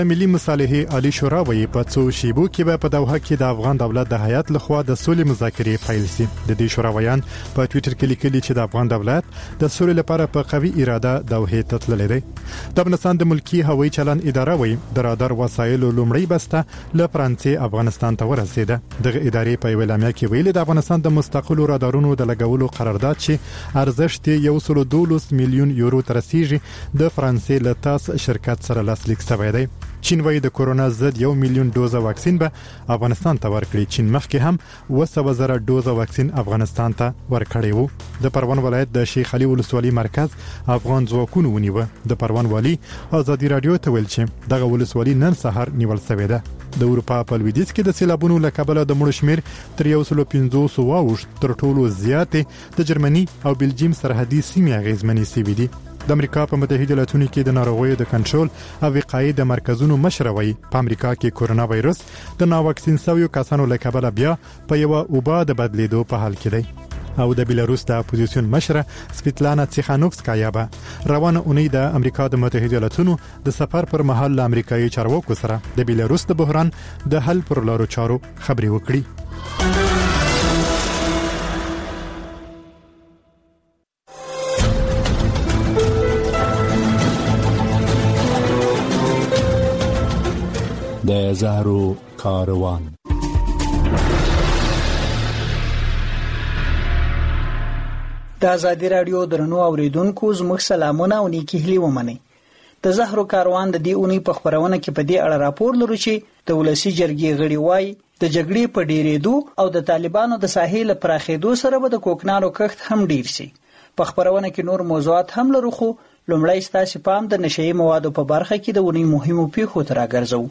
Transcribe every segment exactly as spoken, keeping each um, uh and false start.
ملي مصالحې عالی شورا وایي په څو شیبو کې به په دوحه کې د افغان دولت د هیات لخوا د سولې مذاکرې پیل شي. د دې شوراویان په ټوئیټر کې لیکلي چې د افغان دولت د سولې لپاره په قوي اراده دوحه ته تللی دی. د افغانستان د ملکی هوایي چلن اداره وایي د رادار وسایلو لومړی بسته له فرانسې افغانستان ته ورسېده. دغه ادارې په ویلامیا کې ویلي د افغانستان د مستقلو رادارونو د لګولو قرارداد چې ارزښت یو سل دولس میلیون یورو تر رسیږي د فرانسې له تاس شرکت سره لاسلیک شوی دی. چین وایي د کورونا ضد یو میلیون ډوزه واکسین به افغانستان ته ورکړي. چین مخکې هم وسو زره ډوزه واکسین افغانستان ته ورکړی وو. د پروان ولایت د شیخ علي ولسوالۍ مرکز افغان ځواکونو ونیوه. د پروان والی ازادي رادیو ته ویل چې دغه ولسوالۍ نن سهار نیول شوې ده. د اروپا په لویدیځ کې د سیلابونو له کبله د مړو شمیر تر یو سل پنځوس واوښت. تر ټولو زیاتې د جرمني او بلجیم سرحدي سیمې اغیزمنې شوې دي. د امریکا په متحده ایالاتونو کې د ناروغیو د کنټرول او وقایې د مرکزونو مشر وایي په امریکا کې کورونا وایرس د ناواکسین شویو کسانو له کبله بیا په یو اوبه د بدلیدو په حال کې دی. او د بیلاروس د اپوزیسیون مشره سویتلانا تیخانوفسکایا به روانه اونۍ د امریکا د متحده ایالاتونو د سفر پر مهال له امریکایي چارواکو سره د بیلاروس د بحران د حل پر لارو چارو خبرې وکړي. د زهرو کاروان. د ازادي رادیو درنو اوریدونکو زموږ سلامونه او نیکی هیلې ومنئ. د زهرو کاروان د دې اونۍ په خبرونه کې په دې اړه راپور لرو چې د ولسی جرګې غړي وایي د جګړې په ډیرېدو او د طالبانو د ساحل پراخېدو سره به د کوکنارو کښت هم ډیر شي. په خبرونه کې نور موضوعات هم لرو خو لومړی ستاسو پام د نشئی موادو په برخه کې د اونۍ مهمو پیښو ته راګرځو.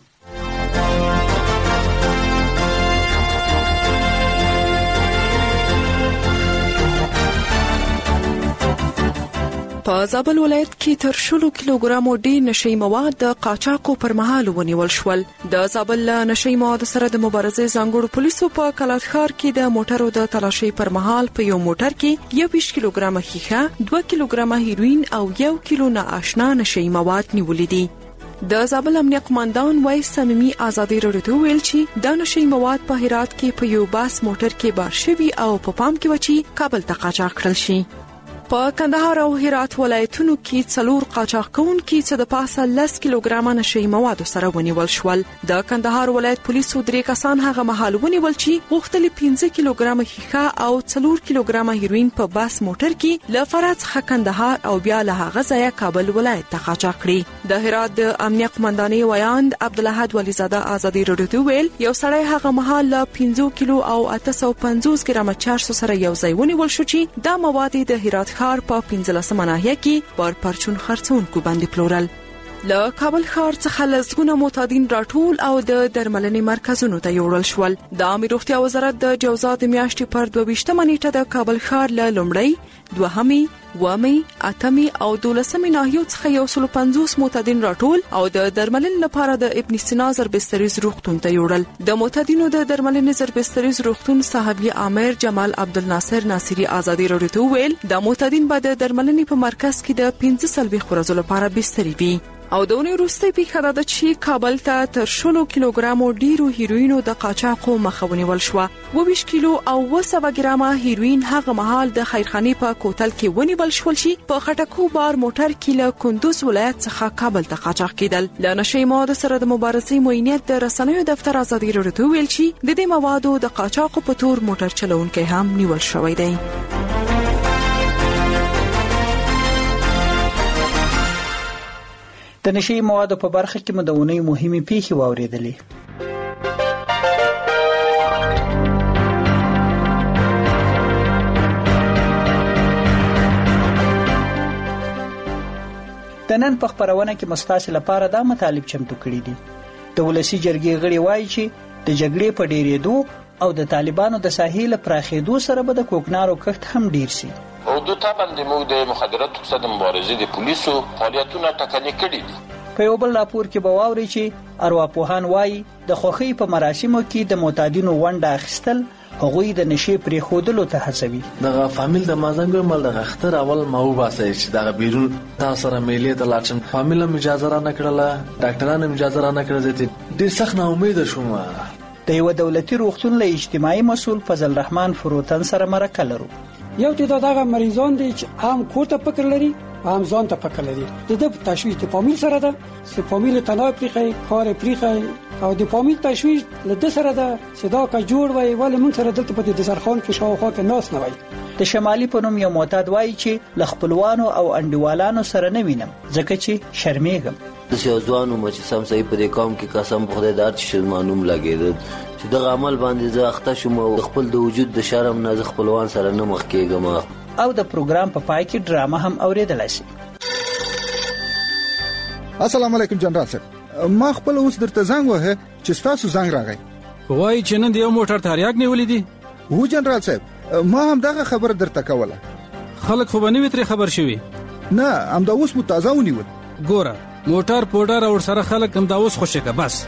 په زابل ولایت کې تر شلو کیلوګرامو ډیر نشئی مواد د قاچاقو پر مهال ونیول شول. د زابل نشئی مواد سره د مبارزې ځانګړو پولیسو په کلات ښار کې د موټرو د تلاشۍ پر مهال په یو موټر کې یوویشت کیلوګرامه ښیښه، دوه کیلوګرامه هیروین او یو کیلو ناآشنا نشئی مواد نیولې دي. د زابل امنیه قومندان وایس صمیمي ازادي رادیو ته ویل چې د نشئی مواد په هرات کې په یو باس موټر کې بار شوي او په پام کې و چې کابل ته قاچاق کړل شي. په کندهار او هرات ولایتونو کې څلور قاچاق کوونکي چې د پاسه لس کیلوګرامه نشئی مواد سره ونیول شول. د کندهار ولایت پولیسو درې کسان هغه مهال ونیول چې غوښتل پنځه کیلوګرامه ښیښه او څلور کیلوګرامه هیروین په باس موټر کې له فرات څخه کندهار او بیا له هغه ځایه کابل ولایت ته قاچاق کړي. د هرات د امنیه قومندانۍ ویاند عبدالحد ولیزاده ازادي رادیو ته ویل یو سړی هغه مهال له پنځه کیلو او اته سوه پنځوس ګرامه چارسو سره یو ځای ونیول شو چې دا مواد د هرات ښار په پنځلسمه ناحیه کې پر پرچون خرڅونکو باندې پلورل. له کابل ښار څخه لسګونه معتادین راټول او د درملنې مرکزونو ته یوړل شول. د عامه روغتیا وزارت د جوزات میاشتې پر دوه ویشتمه نیټه د کابل ښار له لومړی، دوهمې، ومې، اتمې او دولسمې ناحیو څخه یو سل پنځوس معتادین راټول او د درملنې لپاره د ابن سینا زربستریز روغتون ته یوړل. د معتادینو د درملنې زربستریز روغتون صاحب امیر جمال عبدالناصر ناصری ازادي رادیو ته ویل د معتادین به د درملنې په مرکز کې د پنځه څلوېښت ورځو لپاره بسترې وي. او د اونۍ وروستۍ پیښه ده چې کابل ته تر شلو کیلوګرامو ډیرو هیروینو د قاچاقو مخه ونیول شوه. اوویشت کیلو او اوه سوه ګرامه هیروین هغه مهال د خیرخانې په کوتل کې ونیول شول چې په خټکو بار موټر کې له کندوز ولایت څخه کابل ته قاچاق کېدل. له نشئی موادو سره د مبارزې معینیت د رسنیو دفتر ازادي رادیو ته ویل چې د دې موادو د قاچاقو په تور موټر چلونکي هم نیول شوی دی. د نشئی موادو په برخه کې مو د اونۍ مهمې پیښې واورېدلې. د نن په خبرونه کې مستاسو لپاره دا مطالب چمتو کړي دي. د ولسی جرګې غړي وایي چې د جګړې په ډیرېدو او د طالبانو د ساحل پراخېدو سره به د کوکنارو کښت هم ډیر شي. اردو ته باندې موږ د مخدراتو سره د مبارزې د پولیسو فعالیتونه ټکنۍ کړي دي. په یو بل راپور کې به واورئ چې ارواپوهان وایي د خوښۍ په مراسمو کې د معتادینو ونډه اخیستل هغوی د نشې پرې خودلو ته هڅوي. دغه فامیل د مازنګ مل د اختر اول مو باسي چې دغه بیرون تاسو سره میلې ته لاړم. فامیل هم اجازه را نه کړله، ډاکټرانو هم اجازه را نه کړه. ډېر سخت نا امید شوم. د یو دولتي روغتون له اجتماعي مسؤل فضل رحمان فروتن سره مرکه لرو. یو تعداد هغه مریضان دي چې هم کور ته فکر لري، هم ځان ته فکر لري. د دې تشویش د فامیل سره ده، چې فامیل تنها پریخي کار پریخي او د فامیل تشویش له د سره ده چې دا کا جوړ وای ولې مون سره دلته په دې سرخان کې شاوخوا کې ناس نه وای. د شمالي په نوم یو معتاد وایي چې ل خپلوانو او انډیوالانو سره نه وینم ځکه چې شرمېږم. د شوزوانو مچ سم صحیح په دې قوم کې قسم په خدای دار چې معلوم لګیدل چې د عمل باندې زه اخته شوم او خپل د وجود د شرم نه خپلوان سره نه مخ کېږم. او د پروګرام په پای کې ډرامه هم اوریدل شي. السلام علیکم جنرال صاحب، ما خپل اوس درته زنګ وه چې تاسو زنګ راغی. وای چې نن یو موټر تاریاک نیولې دي. هو جنرال صاحب، ما هم دغه خبر درته کوله. خلک خو باندې وتري خبر شوی؟ نه، هم دا اوس متازه ونیول. ګوره موټر پوډر او سره خلک هم دا اوس خوشی کا بس.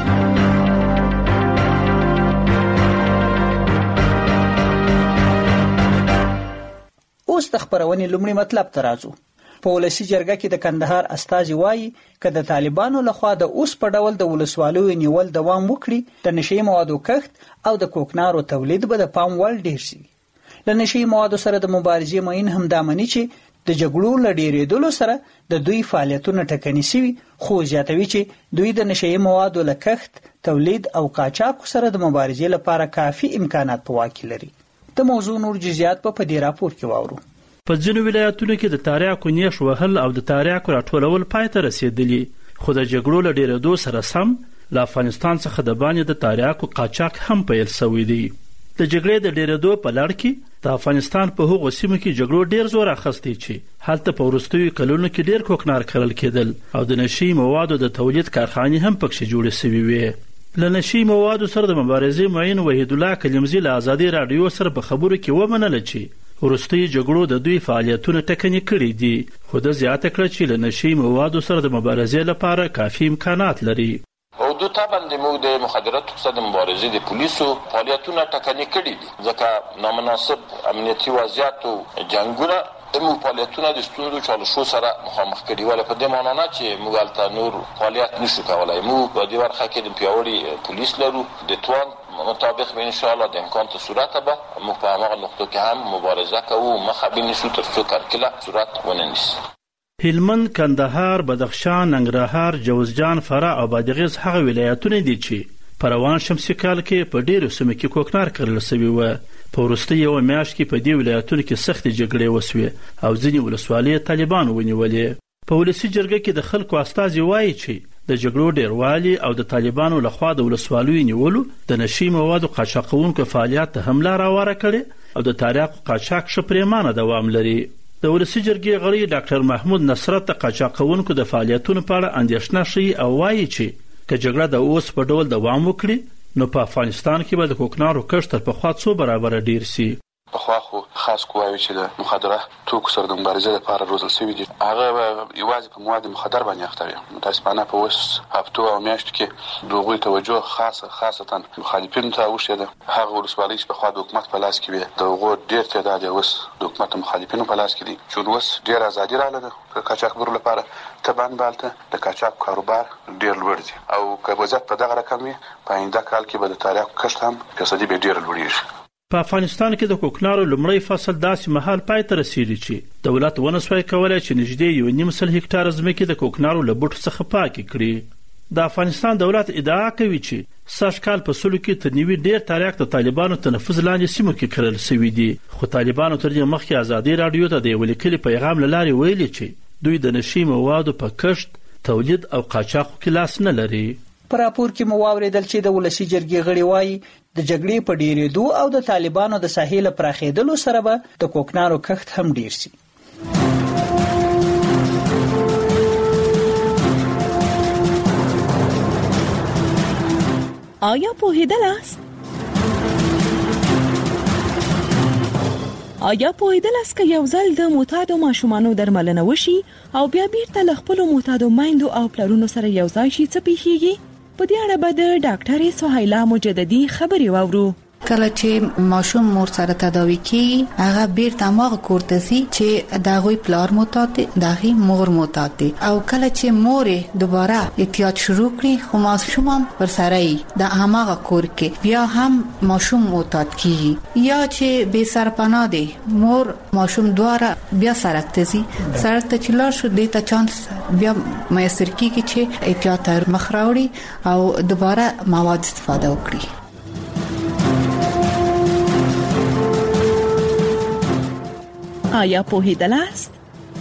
اوس د خبرونې لومړی مطلب ته راځو. په ولسی جرګه کې د کندهار استازي وایي چې د طالبانو لخوا د اوس په ډول د ولسوالۍ نیول دوام وکړي، د نشي موادو کښت او د کوکنارو تولید به د پام وړ ډیر شي. د نشي موادو سره د مبارزې مین هم دا مني چې د جګړو لډیرېدلو سره د دوی فعالیتونه ټکني شوي، خو زیاتوي چې دوی د نشي موادو له کښت، تولید او قاچاق سره د مبارزې لپاره کافي امکانات په واک لري. د موضوع نور جزئیات په دې راپور کې واورو. په ځینو ولایتونو کې د تاریاکو نیش وهل او د تاریاکو راټولول پای ته رسیدلی، خو د جګړو له ډیرېدو سره سم له افغانستان څخه د باندې د تاریاکو قاچاق هم پیل شوی دی. د جګړې د ډیرېدو په لړ کې د افغانستان په هغو سیمو کې جګړو ډیر زور اخیستی چې هلته په وروستیو کلونو کې ډیر کوکنار کرل کېدل او د نشي موادو د تولید کارخانې هم پکې جوړې شوې وې. له نشي موادو سره د مبارزې معین وحید الله کلمزي له ازادي رادیو سره په خبرو کې ومنله چې وروستي جګړو د دوی فعالیتونه ټکني کړي دي، خو د زیاته کړه چې له نشي موادو سره د مبارزې لپاره کافي امکانات لري. او دو طبعا د موږ د مخدراتو سره د مبارزې د پولیسو فعالیتونه ټکني کړي دي، ځکه نامناسب امنیتي وضعیت او جنگونه د موږ فعالیتونه د ستونزو چالشو سره مخامخ کړي. ولې په دې معنی نه چې موږ هلته نور فعالیت نشو کولای. موږ په دې برخه کې د پیاوړي پولیس لرو، د توان مطابق به ان شاء الله د امکان ته صورت به موږ په هغه نقطو کې هم مبارزه کوو، مخه به نشو تر څو کرکله صورت ونه نیسي. هلمند، کندهار، بدخشان، ننګرهار، جوزجان، فراه او بادغیس هغه ولایتونه دي چې په روان شمسي کال کې په ډیرو سیمو کې کوکنار کرل شوي وو. په وروستي یوه میاشت کې په دې ولایتونو کې سختې جګړې وسوې او ځینې ولسوالۍ طالبانو ونیولې. په ولسي جرګه کې د خلکو استازي وایي چې د جګړو ډیروالي او د طالبانو لخوا د ولسوالیو نیولو د نشي موادو قاچاقونکو فعالیت ته هم لار هواره کړې او د تاریاکو قاچاق ښه پرېمانه دوام لري. د ولسي جرګې غړي ډاکټر محمود نصرت د قاچاقونکو د فعالیتونو په اړه اندېښنه ښیي او وایي چې که جګړه د اوس په ډول دوام وکړي نو په افغانستان کې به د کوکنارو کښت تر پخوا څو برابره ډیر سي. پخوا خو خاص قواوي چې د مخدره توکو سره د مبارزې لپاره روزل شوي دي، هغه یوازې په مواد مخدر باندې اخته وي. متاسفانه په اوس هفتو او میاشتو کې د هغوی توجه خاصه خاصتا مخالفینو ته اوښتې ده. هغه ولسوالۍ چې پخوا د حکومت په لاس کې وي د هغو ډېر تعداد یې اوس د حکومت د مخالفینو په لاس کې دي، چې اوس ډېره ازادي راغله ده د قاچاقبرو لپاره. طبعا بالته د قاچاق کاروبار ډېر لوړ دي او که وضعیت په دغه رقم وي په آینده کال کې به د تاریاکو کښت هم فیصدي به ډېره لوړېږي. په افغانستان کې د کوکنارو لومړی فصل داسې مهال پای ته رسیږي چې دولت ونه سوای کولی چې نږدې یو نیم سل هکټاره ځمکې د کوکنارو له بوټو څخه پاکې کړي. د افغانستان دولت ادعا کوي چې سږ کال په سلو کې تر نیوي ډېر تاریاک د طالبانو تنفذ لاندې سیمو کې کرل شوي دي، خو طالبانو تر دې مخکې ازادي راډیو ته د یوه لیکلي پیغام له لارې ویلي چې دوی د نشي موادو په کښت، تولید او قاچاقو کې لاس نه لري. په راپور کې مو واورېدل چې د ولسی جرګې غړي وایي د جګړې په ډیرېدو او د طالبانو د ساحې له پراخېدلو سره به د کوکنارو کښت هم ډیر شي. آیا پوهېدلاست؟ آیا پوهېدلاست که یو ځل د معتادو ماشومانو درملنه وشي او بیا بیرته له خپلو معتادو میندو او پلرونو سره یو ځای شي څه پیښیږي؟ په دې اړه به د ډاکټرې سهیلا مجددي خبرې واورو. کله چې ماشوم مور سره تداوي کیږي هغه بیرته ماغه کورته سي چې داغوی پلار معتاد دي داغي مور معتاد دي او کله چې مور دوباره احتیاط شروع کړي خو ماشوم هم پر سره د هغه کور کې بیا هم ماشوم معتاد کیږي یا چې بے سرپناه دي مور ماشوم دواره بیا سړک ته ځي سړک ته چلار شو د ته چانس بیا میسر کیږي چې احتیاط مخ راوړي او دوباره مواد استفاده وکړي. آیا پوهیدل است؟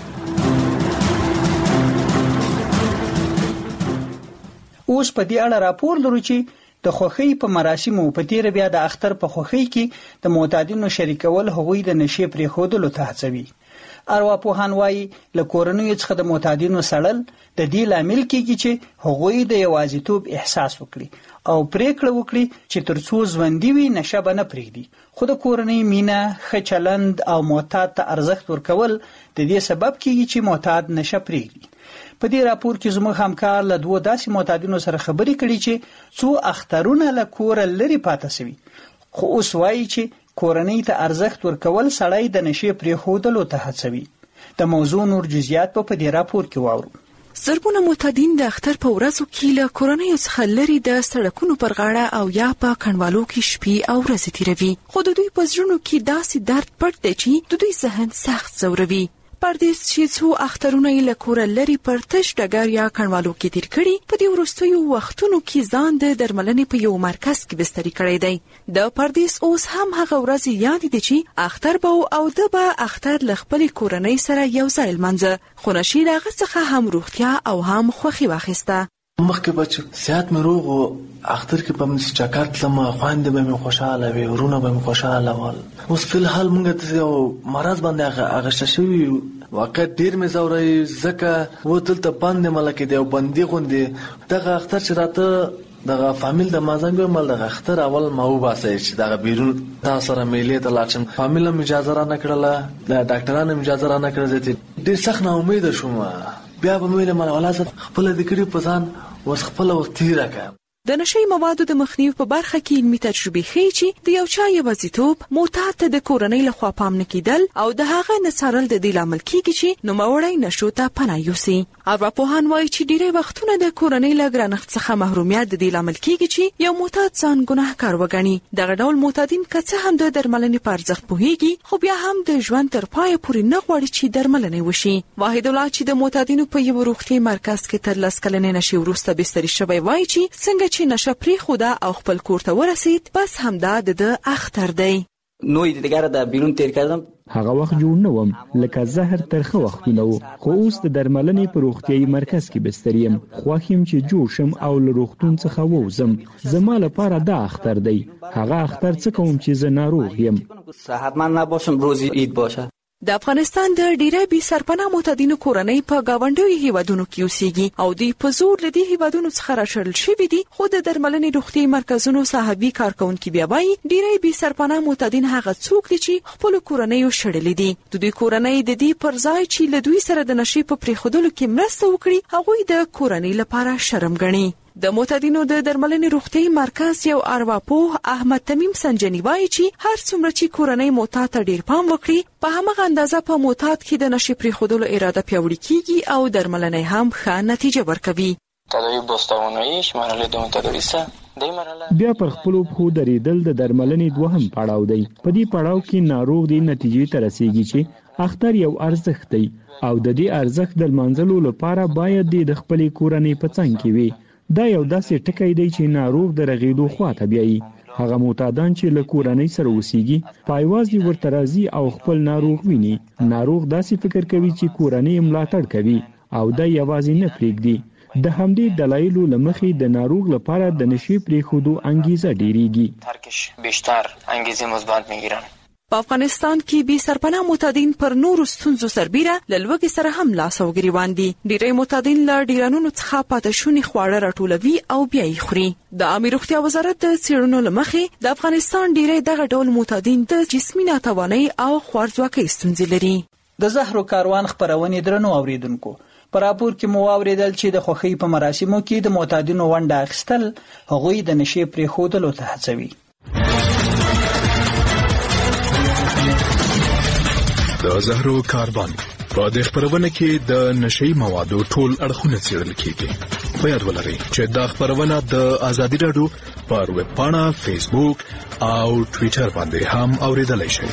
اوس په دې اړه راپور لرو چې د خوخي په مراسمو په تیر بیا د اختر په خوخي کې د معتادینو شریکول هغوی د نشي پرې خودلو ته هڅوي. ارواپوهان وایي له کورنیو څخه د معتادینو سړل د دې لامل کېږي چې هغوی د یوازیتوب احساس وکړي او پریکړه وکړي چې ترڅو ژوندۍ وي نشه به نه پرېږدي. خو د کورنۍ مینه ښه چلند او معتاد ته ارزښت ورکول د دې سبب کېږي چې معتاد نشه پرېږدي. په دې راپور کې زموږ همکار له دوه داسې معتادینو سره خبرې کړې چې څو اخترونه له کوره لري پاتې شوي خو اوس وایي چې کورنۍ ته ارزښت ورکول سړی د نشي پرېښودلو ته هڅوي. د موضوع نور جزئیات په دې راپور کې واورو. زرګونه معتادین د اختر په ورځو کې له کورنۍ څخه لري د سړکونو پر غاړه او یا په کنوالو کې شپې او ورځې تیروي خو د دوی په زړونو کې داسې درد پټ دی چې د دوی ذهن سخت ځوروي. پردیس چې څو اخترونه له کوره لري پر تش ډګر یا کنوالو کې تیر کړي په دې وروستیو وختونو کې ځان د درملنې په یو مرکز کې بستري کړی دی. د پردیس اوس هم هغه ورځ یاد دي چې اختر به او د به اختر له خپل کورنۍ سره یو ځای لمانځه خو نشي هغه څخه هم روغتیا او هم خوښي واخیسته. مخکې بچ زیات مې روغ او اختر کې په مس چکرت لمه خويندې به مې خوشاله وي ورونه به مې خوشاله ول. اوس په الحال مونږ ته یو مرز باندې هغه ششوي واقع ډیر مې زوري زکه و دلته باندې ملک دی او باندې غوندې دغه اختر چې راته دغه فامیل د مازنګ مل دغه اختر اول ما و باسي چې دغه بیرون تاسو سره میلې ته لاچم فامیل هم اجازه را نه کړله د ډاکټرانو اجازه را نه کړل ډیر سخت نه امید شوم بیا به مې له مالازه خپل د کړي په ځان وس خپل وخت راکړم. د نشي موادو د مخنیوي په برخه کې علمي تجربې ښیي چې د یو چا یوازیتوب معتاد ته د کورنۍ لخوا پام نه کیدل او د هغه نڅارل د دې لامل کیږي چې نوموړی نشو ته پناه یوسي. ارواپوهان وایي چې ډېری وختونه د کورنۍ له ګرانښت څخه محرومیت د دې لامل کیږي چې یو معتاد ځان ګناهکار وګڼي. دغه ډول معتادین که څه هم د درملنې په ارزښت پوهیږي خو بیا هم د ژوند تر پایه پورې نه غواړي چې درملنه وشي. واحد الله چې د معتادینو په یو روغتي مرکز کې تر لس کلنې نشي وروسته بستري شوی وایي چې څنګه چې نشه پرې خوده او خپل کور ته ورسید بس همدا د اختر دی. نوې دیګر د بیرون تیر کړم هغه وخت جوړ نه وم لکه زهر ترخه وختونه وو خو اوس د درملنې په روغتيایي مرکز کې بستریم خوښیم چې جوړ شم او له روغتون څخه ووزم. زما لپاره دا اختر دی. هغه اختر څه کوم چې زه ناروغ یم صحتمند نباشم روزي عید باشه. د افغانستان د ډیری بي سرپناه معتادینو کورنۍ په گاونډیو هیوادونو کې اوسېږي او دوی په زور لدی هیوادونو څخه راشړل شوي دي خو د درملنې روغتي مرکزونو صاحبي کارکونکو بیا وایي ډیری بي سرپناه معتادین هغه څوک دي چې خپل کورنۍ شړلې دي. د دوی کورنۍ د دې پر ځای چې له دوی سره د نشي په پریخودلو کې مرسته وکړي هغوی د کورنۍ لپاره شرم ګڼي. د معتادینو د درملنې روغتي مرکز یو ارواپوه احمد تمیم سنجنی وایي چې هر څومره چې کورنۍ معتاد ته ډیر پام وکړي په همغه اندازه په معتاد کې د نشي پریښودلو اراده پیاوړې کیږي او درملنه هم ښه نتیجه ورکوي. تداوی بازتواناییش مرحله دوم تداوی سه بیا پر خپل خو درېدل د درملنې دوهم پړاو دی. په دې پړاو کې ناروغ دی نتیجې ته رسیږي چې اختر یو ارزښت دی او د دې ارزښت د منځلو لپاره باید د خپل کورنۍ په څنګ کې وي. دا یو داسې ټکی دی چې ناروغ د رغیدو خواته بیایي. هغه معتادان چې له کورنۍ سره اوسېږي پایوازي ورته راځي او خپل ناروغ ویني. ناروغ داسې فکر کوي چې کورنۍ ملاتړ کوي او دا یوازې نه پرېږدي. د همدې دلایلو لمخې د ناروغ لپاره د نشي پرېښودو انګیزه ډیریږي. ترکش بیشتر انګیزه مثبت میگیرن. په افغانستان کې بي سرپناه معتادین پر نورو ستونزو سربیره له لوږې سره هم لاس او ګریوان دي. ډیری معتادین له ډیرانونو څخه پاتې شوني خواړه راټولوي او بیا یې خوري. د عامه روغتیا وزارت د څېړنو له مخې د افغانستان ډیری دغه ډول معتادین د جسمي ناتوانۍ او خوارځواکۍ ستونزې لري. د زهرو کاروان خبرونه درنو اوریدونکو په راپور کې مو اوریدل چې د خوخي په مراسمو کې د معتادینو ونډه اخیستل هغوی د نشي پرېښودلو ته هڅوي. د زهرو کاروان په د خبرونه کې د نشئی موادو ټول اړخونه څېړل کیږي. په یاد ولرئ چې دا خبرونه د ازادي رادیو پر ویب پاڼه، فیسبوک او ټوئیټر باندې هم اوریدلای شئ.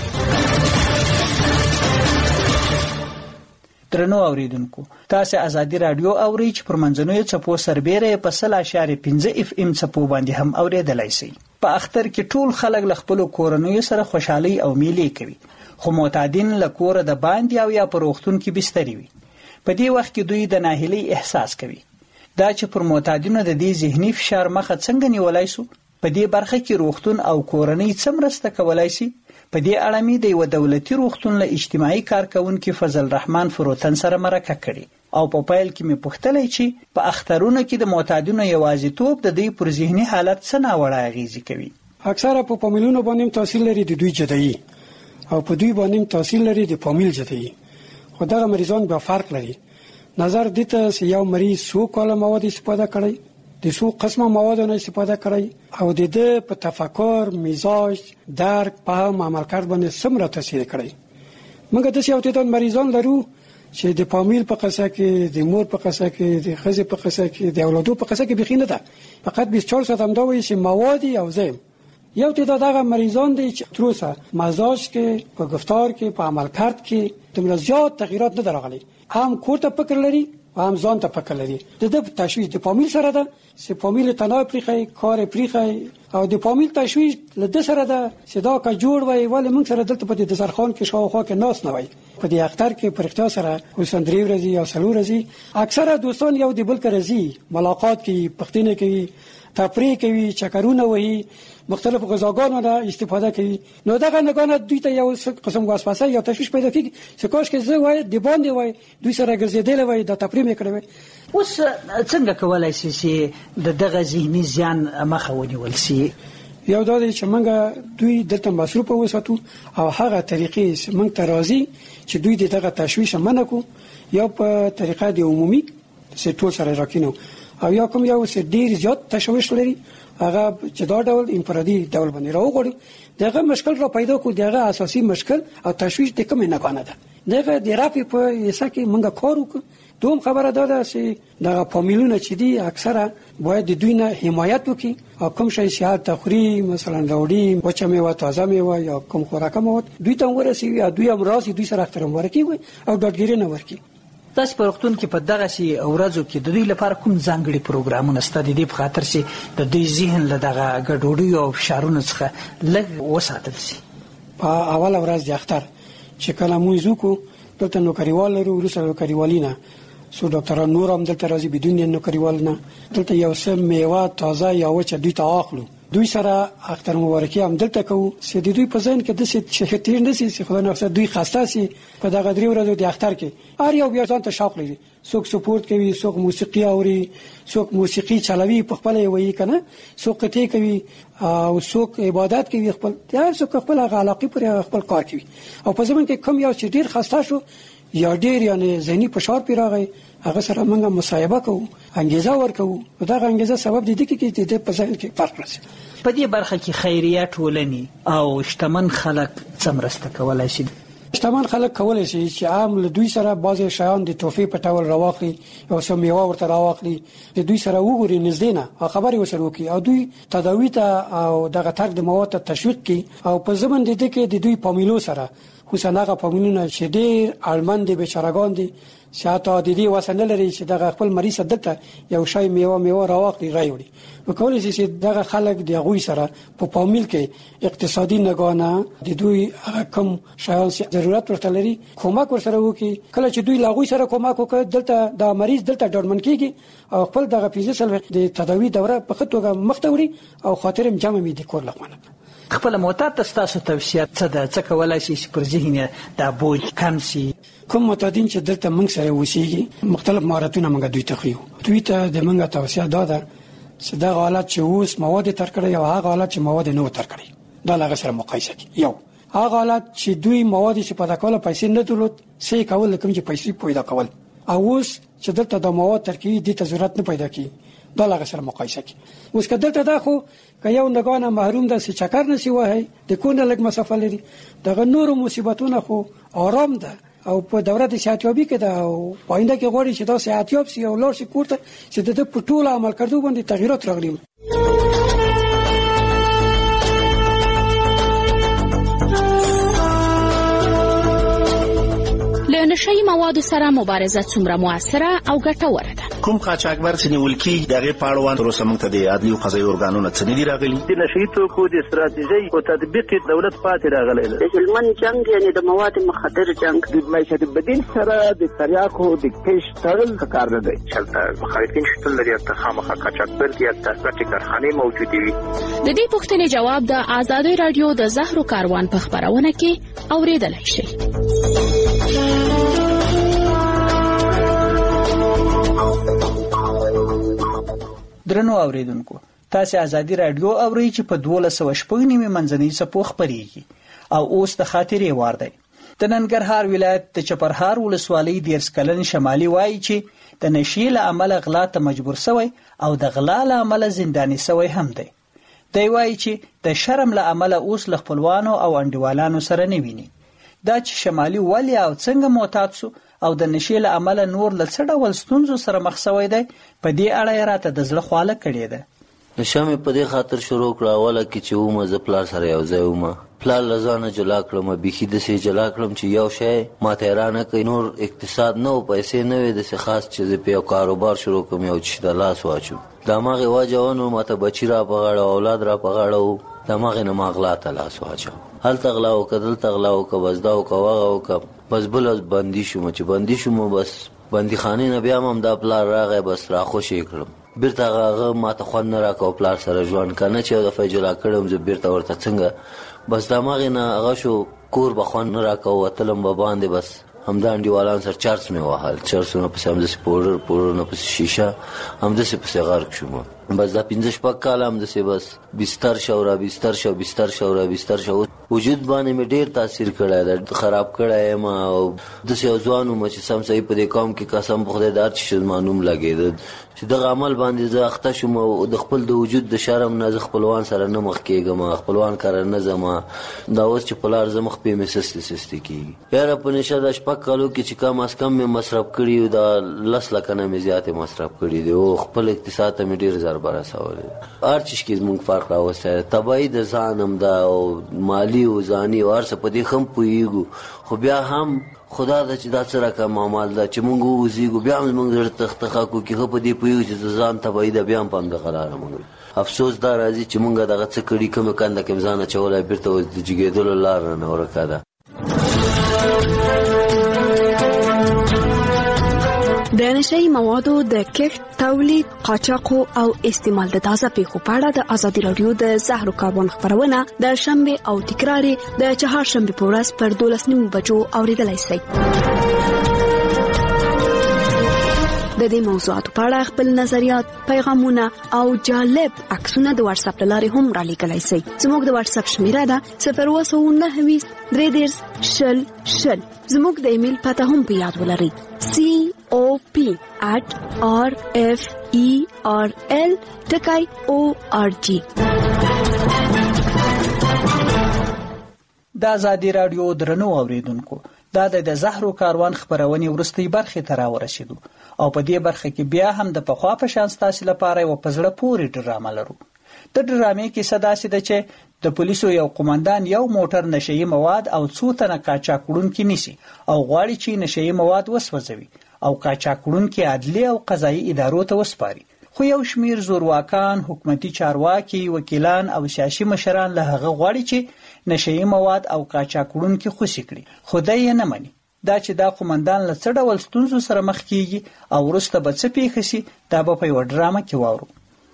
درنو اوریدونکو، تاسو ازادي رادیو اورئ چې پر منځنوي چپو سربېره په سل اشاریه پنځه اف ام چپو باندې هم اوریدلای شئ. په اختر کې ټول خلک له خپل کورنۍ سره خوشحالي او میلې کوي، خو معتادین له کور د باندې او یا پر وختون کې بستري وي. په دې وخت کې دوی د ناهیلۍ احساس کوي. دا چې پر معتادینو د دې ذهني فشار مخه څنګه نیولای شو، په دې برخه کې روغتون او کورنۍ څه مرسته کولای شي، په دې اړه مې د یو دولتي روغتون له اجتماعي کارکونکو فضل الرحمن فروتن سره مرکه کړې او په پایل کې مې پوښتلې چې په اخترونو کې د معتادینو یوازیتوب د دې پر ذهني حالت څه ناوړه اغیزه کوي. اکثره په فامیلونو باندې تاثیر لري د دوی جدایي او په دوی باندې تاثیر لري د فامیل جدایي. خو دا مریضان به فرق لري. نظر دته چې یو مریض سو کاله مواد استفاده کړي، د سو قسمه مواد نه استفاده کړي او د دې په تفکر، مزاج، درک، فهم، عمل کړ باندې سمره تاثیر کړي. موږ د یو تعداد مریضان لرو چې د فامیل په قصه کې، د مور په قصه کې، د خزې په قصه کې، د اولادو په قصه کې بخینه ده. فقط بیست و چهار ساعت هم دا وایي چې مواد او زم یو تعداد هغه مریضان دي چې تروسه مزاج کې، په گفتار کې، په عمل کرد کې دومره زیات تغییرات نه درغلي. هم کور ته فکر لري، هم ځان ته فکر لري. د دې تشویش د فامیل سره ده، چې فامیل تناو پریخي، کار پریخي او د فامیل تشویش له د سره ده چې دا کا جوړ وای ولې موږ سره دلته په دې دسترخوان کې شاوخوا کې ناس نه وای. په دې اختر کې پر اختیار سره اوسن درې ورځې یا څلور ورځې اکثره دوستان یو د بل سره راځي، ملاقات کوي، پښتنه کوي، تفریح کوي، چکرونه وهي، مختلف غذاګانو نه استفاده کوي. نو دغه نگانه دوی ته یو قسم وسوسه یا تشویش پیدا کیږي چې کاش کې زه وای د باندې وای دوی سره ګرځېدل وای د تفریح میکړي. اوس څنګه کولای شي چې د دغه ذهني زیان مخه ونیول شي؟ یو دا چې موږ دوی دلته مصروف وساتو او هغه طریقې چې موږ ته راځي چې دوی دغه تشویش منکو، یا په طریقه د عمومي چې ټول سره راکینو، او یا کوم یو چې ډیر زیات تشویش لري هغه چې دا ډول انفرادي ډول باندې راوغړي. دغه مشکل را پیدا کو، دغه اساسي مشکل او تشویش د کوم نه غانه ده. دغه د رافي په یسه کې موږ کار وکړو. دوم خبره دا ده چې دغه فامیلونه چې دي اکثره باید د دوی نه حمایت وکړي او کوم شي صحت تخری مثلا راوړي، وچه میوه، تازه میوه یا کوم خوراک مواد دوی ته ورسیږي، یا دوی هم راځي دوی سره احترام ورکړي او ډاډګیري نه ورکړي. تاسو په وختون کې په دغه سي ورځو کې د دوی لپاره کوم ځانګړي پروګرامونه ستاسو د دې په خاطر چې د دوی ذهن له دغه ګډوډۍ او فشارونو څخه لږ وساتل شي؟ په اوله ورځ د اختر چې کله موږ وکړو دلته نوکریوال لرو، وروسته نوکریوالینه سو ډاکټران نور هم دلته راځي بدون نوکریوال نه. دلته یو څه میوه تازه یا وچه دوی ته اخلو، دوی سره اختر مبارکي هم دلته کوو چې د دوی په ځین کې د څه شتیر نشي چې خدای نو دوی خاصه سي په دغه درې ورځو د اختر کې هر یو بیا ځان ته شوق لري. څوک سپورت کوي، څوک موسیقي اوري، څوک موسیقي چلوي په خپل وایي کنه، څوک قطعه کوي او څوک عبادت کوي، خپل هر څوک خپل علاقه پر خپل کار کوي. او په ځمن کې کوم یو چې ډیر خاصه شو یا ډیر یعنی ذهني فشار پیراغی هغه سره موږ مصاحبه کوو، انګیزه ورکوو. دا انګیزه سبب دي چې د دې په ځای کې فرق راځي. په دې برخه کې خیریه ټولنې او شتمن خلک څه مرسته کولای شي؟ شتمن خلک کولای شي چې عام له دوی سره بعضی شیان د توفی په ټاول راوخلي او سم میوه ورته راوخلي، د دوی سره وګوري نږدې نه او خبري وسره وکي او دوی تداوی ته او دغه ترک د مواد ته تشویق کوي. او په ځمن د دې کې د دوی فامیلو سره خصوصا هغه فامیلونه چې ډېر اړمن دي، بیچارهګان دي، شاته د دې وسنه لري چې دغه خپل مریض دلته یو شای میوه میوه راوخلي راوړي. نو کولای شي چې دغه خلک د غوي سره په فامیل کې اقتصادي نگانه د دوی کم شایان ضرورت ورته لري کومک ورسره وکي. کله چې دوی لاغوي سره کومک وکړي دلته د مریض دلته ډاډمن کیږي او خپل دغه فزیکل د تداوی دوره په خطوګه مختوري او خاطرم جمع می د کور لخمنه. خپل معتاد تاسو توصیه څه ده چې کولای شي چې پر ذهن د بوج کم شي؟ کوم معتادین چې دلته موږ سره وسیږي مختلف مهارتونه موږ دوی ته خو دوی ته د موږ توصیه ده چې دا حالت چې اوس مواد تر کړی او هغه حالت چې مواد نه تر کړی دا لږ سره مقایسه کی. یو هغه حالت چې دوی مواد چې په داخله پیسې نه درلود سې کول کوم چې پیسې پیدا کول، او اوس چې دلته د مواد ترکیب د ضرورت نه پیدا کی دا لغه سره مقایسه کی. اوس کله ته دا خو که یو نگانه محروم ده سی چکر نسی وای د کونه لګ مسافه لري دغه نور مصیبتونه خو آرام ده او په دوره د صحتیابي کې ده او پاینده کې غوړي چې دا صحتیاب سی او لور سی کوړه چې د په ټول عمل کړو باندې تغیرات راغلي. له نشئی موادو سره مبارزه څومره موثره او ګټوره ده؟ کوم قاچاقبر چې نیول کیږي دغه پاړوان تر اوسه موږ ته د عدلي او قضایي ارګانونو څخه نه دي راغلي. د نشئی توکو د استراتیژي او تطبیق دولت پاتې راغلی دی. د هلمند جنگ یعنی د مواد مخدر جنگ د معیشت بدیل سره د تریاکو د کش تړل کار نه دی. چلته مخالفین شتون لري چې خامخا قاچاقبر دي چې تاسو کارخانه موجوده وي. د دې پوښتنې جواب د آزادۍ رادیو د زهرو کاروان په خبرونه کې اوریدلای شئ. درنو اوریدونکو، تاسو آزادۍ رادیو اورئ چې په دوه سوه شپږ نیمه منځنۍ څپو خبرېږي او اوس د خاطرې وار دی. د ننګرهار ولایت د چپرهار ولسوالۍ دیرش کلن شمالي وایي چې د نشې له امله غلا ته مجبور شوی او د غلا له امله زنداني شوی هم دی. دی وایي چې د شرم له امله اوس له خپلوانو او انډیوالانو سره نه ویني. دا چې شمالي ولې او څنګه معتاد سو او د نشې له امله نور له څه ډول ستونزو سره مخ شوی دی، په دې اړه یې راته د زړه خواله کړې ده. نشه مې په دې خاطر شروع کړه اوله کې چې ومه زه پلار سره یو ځای ومه. پلار له ځانه جلا کړم، بیخي داسې جلا کړم چې یو شی ماته حیرانه کوي. نور اقتصاد نه و، پیسې نه وې، داسې خاص چې زه په یو کاروبار شروع کړم، یو چې د لاس واچوم. د هماغې وجه ونه ماته بچي را په غاړه، اولاد را په غاړه و. د هماغې نه ما غلا ته لاس واچوم. هلته غلا وکړه، دلته غلا وکړه، بس دا وکړه هغه وکړه. بس بل بندي شوم. چې بندي شوم بس بندي خانې نه بیا هم دا پلار راغی، بس راخوشې کړم. بیرته هغه ماته خوند نه راکوه پلار سره ژوند، که نه چې یو دفعه جلا کړم زه بیرته ورته څنګه. بس د هماغې نه هغه شو، کور به خوند نه راکوه، وتلم به باندې. بس همدا انډیوالان سره چرس مې وهل، چرسونه پسې همداسې پوډر پوډرونه پسې شیشه همداسې پسې غرق شوم. بس دا پنځه شپږ کاله همداسې بس بستر شو را بستر شو بستر شو را بستر شو. وجود باندې مې ډېر تاثیر کړی دی، خراب کړی یم. او داسې یو ځوان وم چې سم صحیح په دې قوم کې قسم په خدای دار چې زما نوم لګېده چې دغه عمل باندې زه اخته شوم او د خپل د وجود د شرم نه زه خپلوان سره نه مخ کېږم، خپلوان کره نه ځم. دا اوس چې په لار زه مخ پې مې سستې سستې کېږي. یاره په نشه دا شپږ کالو کې چې کم از کم مې مصرف کړي، دا لس لکه نه مې زیاتې مصرف کړي دي او خپل اقتصاد ته مې ډېر ضربه رسولی. هر چیز کې زموږ فرق راوستی، تباهي د ځان هم ده او مالي او ځاني او هر څه په دې ښه هم پوهېږو. خو بیا هم خدا ده چې دا څه رقم عمل ده چې موږ ووځېږو، بیا هم زموږ زړه تختخه کوو کې ښه په دې پوهېږو چې د ځان تباهي ده، بیا هم په همدغه لاره موږ. افسوس دا راځي چې موږ دغه څه کړي، کومې کنده کې م ځان اچولی، بېرته اوس د جګېدلو لار رانه ورکه ده. د نشئی موادو د کښت، تولید، قاچاق او استعمال د تازه پیښو په اړه د ازادي رادیو د زهرو کاروان خبرونه د شنبه او تکرار د چهارشنبه په ورځ پر دولس نیمو بجو اوریدلای شئ. د دې موضوعاتو په اړه خپل نظریات، پیغامونه او جالب عکسونه د واتس اپ لارې هم را لیږلی شئ. زموږ د واتس اپ شمیره ده صفر اووه سوه نهه ویشت درې دېرش شل شل. زموږ د ایمیل پته هم په یاد ولرئ: سی او پی at r f e r l ټکی او ار جی. د ازادي رادیو درنو اوریدونکو، دا د زهرو کاروان خبرونې ورستۍ برخې ته راورسېدو او په دې برخه کې بیا هم د پخوا په شان ستاسو لپاره یو په زړه پورې ډرامه لرو. د ډرامې کیسه داسې ده چې د پولیسو یو قومندان یو موټر نشئی مواد او څو تنه قاچاق وړونکي نیسي او غواړي چې نشئی مواد وسوځوي او قاچاق وړونکي عدلي او قضایي ادارو ته وسپاري. خو یو شمیر زورواکان، حکومتي چارواکي، وکیلان او سیاسي مشران له هغه غواړي چې نشئی مواد او قاچاق وړونکي خوشي کړي، خو دی یې نه مني. دا چې دا قومندان له څه ډول ستونزو سره مخ کیږي او وروسته به څه پیښ شي، دا به په یوه ډرامه کې واورو.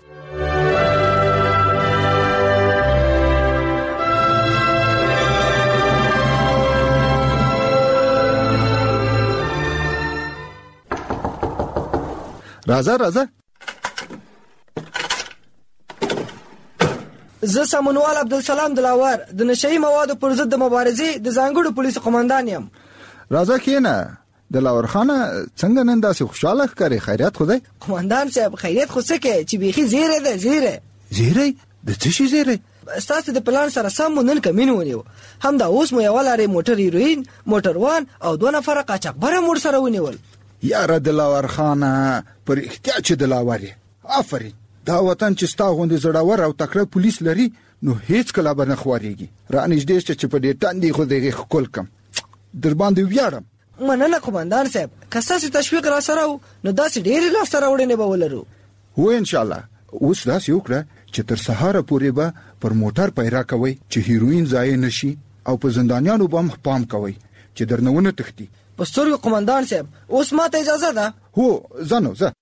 راځه راځه. زه سمونوال عبدالسلام دلاور د نشئی موادو پر ضد د مبارزې د ځانګړو پولیسو قومندان یم. راځه کېنه. دلاور خان څنګه نن داسې خوشاله ښکارې؟ خیریت خو دی؟ قومندان صاحب خیریت خو څه کې چې بیخي زیره ده زیره. زیره؟ د څه شي زیره؟ ستاسو د پلان سره سم مو نن کمین ونیو. هم دا اوس مو یو لارې موټر هیروین، موټر وان او دوه نفره قاچاقبر مور سره ونیول. یاره دلاور خان پر احتیاج دلاوري. آفرین. دا وطن چې ستا غوندې زړور او تکړه پولیس لري نو هیڅ کله به نه خوارېږي. رانږدې شه چې په دې تندې خو دغې ښکل کم در باندې ویاړم. مننه قومندان صاحب. که ستاسو تشویق را سره و نو داسې ډېرې لاسته راوړنې به ولرو. هو انشاءالله. اوس داسې وکړه چې تر سهاره پورې به پر موټر پیرا کوئ چې هیروین ضایع نشي او په زندانیانو به هم پام کوئ چې درنه ونه تښتي. په سترګو قومندان صاحب. اوس ماته اجازه ده؟ هو زه نو زه.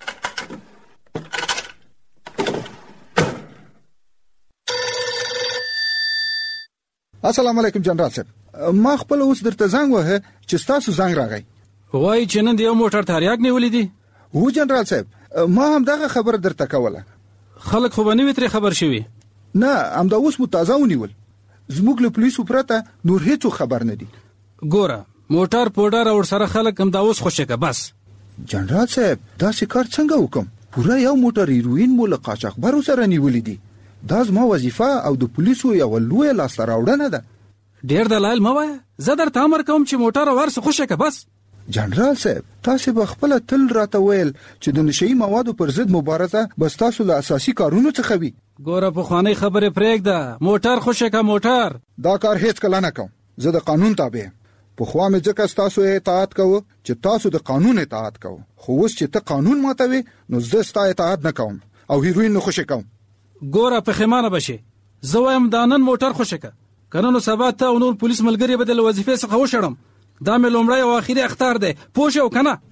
السلام علیکم جنرال صاحب. ما خپل اوس درته زنګ وهه چې ستاسو زنګ راغی. وایي چې نن د یو موټر تریاک نیولې دي. هو جنرال صاحب ما هم دغه خبر درته کوله. خلک خو به نه وي ترې خبر شوي؟ نه همدا اوس مو تازه ونیول. زموږ له پولیسو پرته نور هیڅ خبر نه دي. ګوره موټر پوډر او سره خلک همدا اوس خوشی که بس. جنرال صاحب داسې کار څنګه وکم؟ پوره یو موټر هیروین مو له قاچاقبرو سره نیولې دي. دا زما وظیفه او د پولیسو یو لویه لاسته راوړنه ده. ډېر دلایل مه وایه. زه درته امر کوم چې موټر ورسه خوشی که بس. جنرال صاحب تاسې به خپله تل راته ویل چې د نشهیي موادو پر ضد مبارزه بس تاسو له اساسي کارونو څخه وي. ګوره پخوانۍ خبرې پرېږده. موټر خوشی که موټر. دا کار هیڅ کله نه کوم. زه د قانون تابع یم. پخوا مې ځکه ستاسو اطاعت کوه چې تاسو د قانون اطاعت کوه. خو اوس چې ته قانون ماتوې نو زه ستا اطاعت نه کوم او هیروین نه خوشی کوم. ګوره پښیمانه بشې. زه وایم دا نن موټر خوشی که که نه نو سبا ته او نور پولیس ملګري به د له وظیفې څخه وشړم. دا مې لومړی او آخري اخطار دی. پوه شې او که نه؟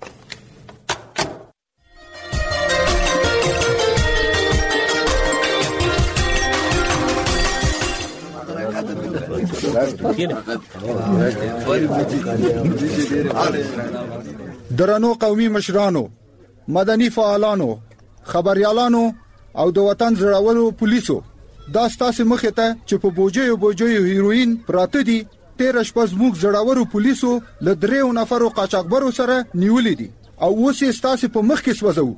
درنو قومي مشرانو، مدني فعالانو، خبريالانو او د وطن زړورو پولیسو، دا ستاسو مخې ته چې په بوجیو بوجیو هیروین پراته دي تیر شپه زموږ زړورو پولیسو له دریو نفرو قاچاقبرو سره نیولې دي او اوس یې ستاسو په مخ کې سوځو.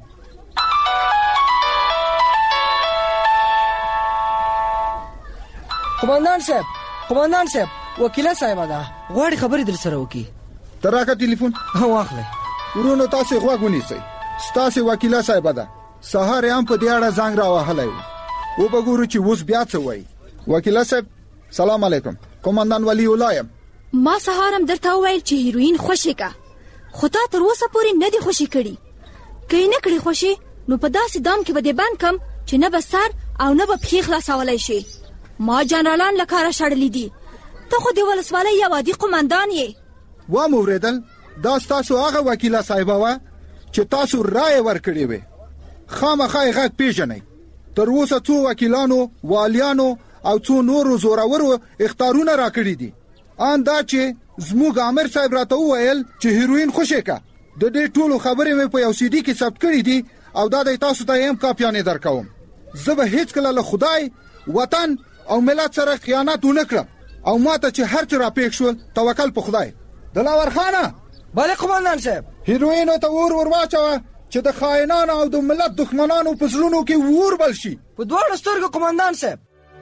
قومندان صاحب قومندان صاحب وکیله صاحب ده غواړي خبرې در سره وکړي. تراکه ټلیفون واخلئ. ورونو تاسو غوږ ونیسئ. ستاسو وکیله صاحب ده سهار هم په دې اړه زنګ راوهلی و. و به ګورو چې اوس بیا څه وایي. وکیله صاحب سلام علیکم. قومندان ولی الله یم. ما سهار هم درته وویل چې هیروین خوشی که خو تا تر اوسه پورې نه دي خوشي کړي. که یې نه کړي خوشي نو په داسې دام کې به دې بند کم چې نه به سر او نه به پښې خلاصولی شي. ما جنرالان له کاره شړلي دي. ته خو د ولسوالۍ یو عادي قومندان یې. وا مې اورېدل دا ستاسو هغه وکیله صاحبه وه چې تاسو رایې ورکړې وې. خامخا یې غږ پېژنئ. تر اوسه څو وکیلانو، والیانو او څو نورو زورورو اختارونه راکړي دي. ان دا چې زموږ امیر صاحب راته وویل چې هیروین خوشی که. د دې ټولو خبرې مې په یو سی ډي کې ثبت کړي دي او دا د تاسو ته هم کاپیانې درکوم. زه به هیڅ کله له خدای، وطن او ملت سره خیانت ونه کړم او ماته چې هر څه را پېښ شول توکل په خدای. دلاور خانه. بله قومندان صاحب. هیروینو ته اور ور واچوه چې د خائنانو او د ملت دښمنانو په زړونو کې اور بل شي. په دواړو سترګو قومندان صاحب.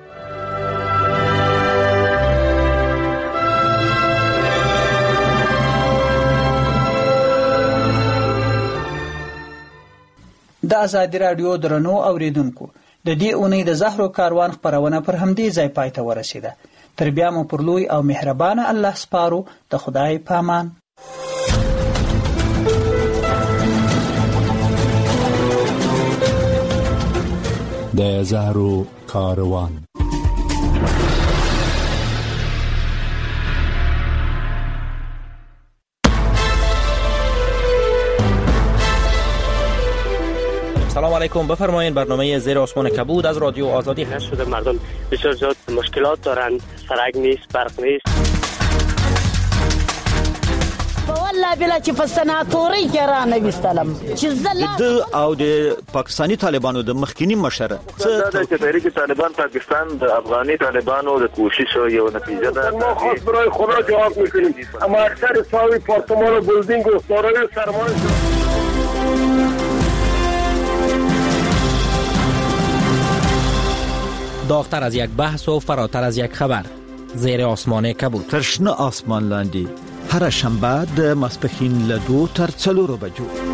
د ازادي راډیو درنو اوریدونکو، د دې اونۍ د زهرو کاروان خپرونه پر همدې ځای پای ته ورسیده. تر بیا مو پر لوی او مهربانه الله سپارو. د خدای په امان. د زهرو کاروان. سلام علیکم. بفرمایید. برنامه زیر آسمان کبود از رادیو آزادی هست. شده مردم بسیار زیاد مشکلات دارند. سرک نیست، برق نیست. والله بلا چې په سناتوري کې را نه وستلم چې زلا د او د پاکستاني طالبانو د مخکینی مشر دا چې تحریک طالبان پاکستان د افغاني طالبانو د کوشش یو نتیجه ده ما خاص برای خدا جواب میکنیم اما اکثر ساوی پارتمان و بلدینگ و سارای سرمایه داغتر از یک بحث و فراتر از یک خبر زیر آسمان کبود تر شنه آسمان لاندې هر شنبه د ماسپښین له دوه تر څلورو بجو